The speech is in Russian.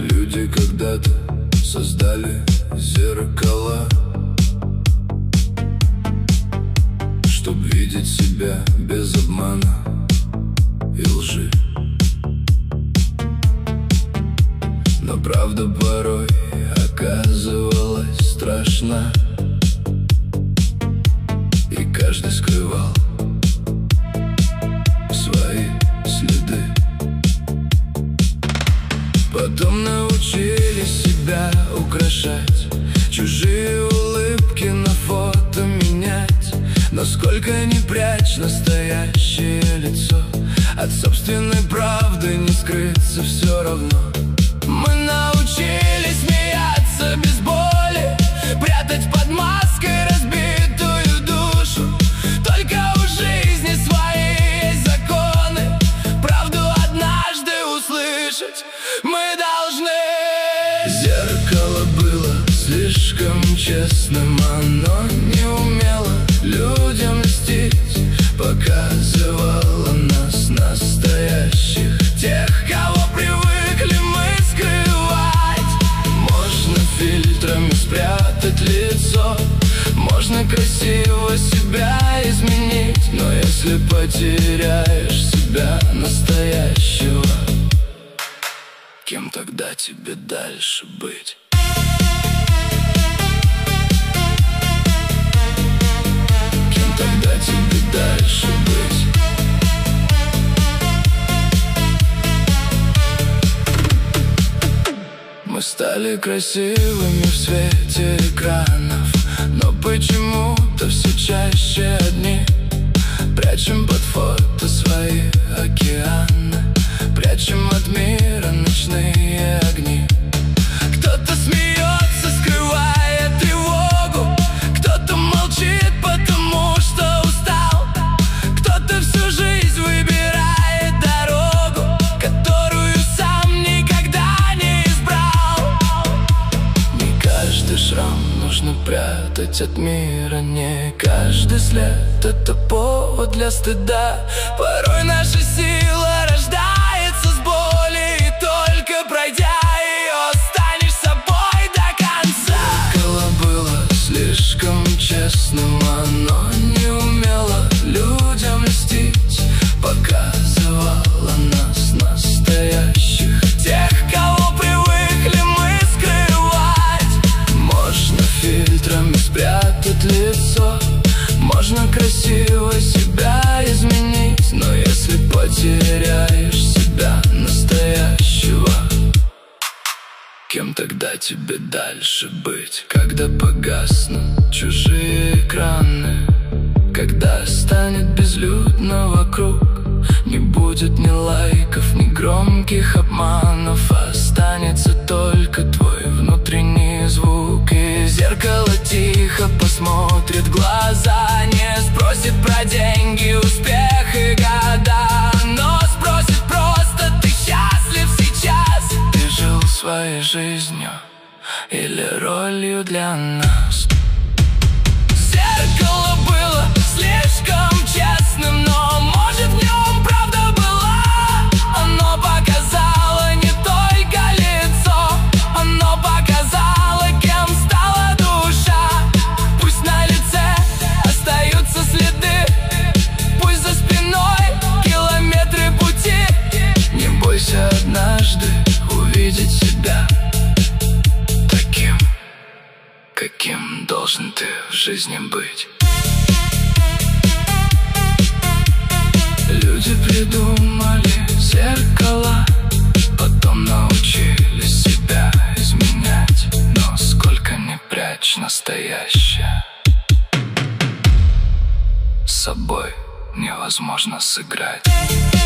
Люди когда-то создали зеркала, чтоб видеть себя без обмана и лжи. Но правда порой оказывалась страшна, и каждый скрывал свои следы. Потом научились себя украшать, чужие улыбки на фото менять. Но сколько ни прячь настоящее лицо, от собственной правды не скрыться все равно. Мы научились смеяться без боли, прятать под маской разбитую душу. Только у жизни свои есть законы, правду однажды услышать мы должны. Зеркало было слишком честным, оно не умело людям льстить, показывало нас настоящих, тех, кого привыкли мы скрывать. Можно фильтрами спрятать лицо, можно красиво себя изменить, но если потеряешь себя настоящего, кем тогда тебе дальше быть? Кем тогда тебе дальше быть? Мы стали красивыми в свете экранов, но почему-то все чаще одни. Прячем под фото свои океаны, прячем от мира ночные огни. Кто-то смеется, скрывая тревогу, кто-то молчит, потому что устал, кто-то всю жизнь выбирает дорогу, которую сам никогда не избрал. Не каждый шрам нужно прятать от мира, не каждый след — это повод для стыда. Порой наша сила рождается с боли, и только пройдя ее, станешь собой до конца. Зеркало было слишком честным, оно не умело людям льстить, показывало нас настоящих, тех, кого привыкли мы скрывать. Можно фильтрами спрятать лицо, можно красиво себя изменить, но если потеряешь себя настоящего, кем тогда тебе дальше быть? Когда погаснут чужие экраны, когда станет безлюдно вокруг, не будет ни лайков, ни громких обманов, останется только твой внутренний звук. И зеркало тихо посмотрит в глаза, не спросит про деньги, успех и года, но спросит просто: ты счастлив сейчас? Ты жил своей жизнью или ролью для нас? Зеркало было слишком честным, но может в нем правда была. Оно показало не только лицо, оно показало, кем стала душа. Пусть на лице остаются следы, пусть за спиной километры пути. Не бойся однажды увидеть себя таким, каким должен ты в жизни быть. Люди придумали зеркала, потом научились себя изменять, но сколько ни прячь настоящее, с собой невозможно сыграть.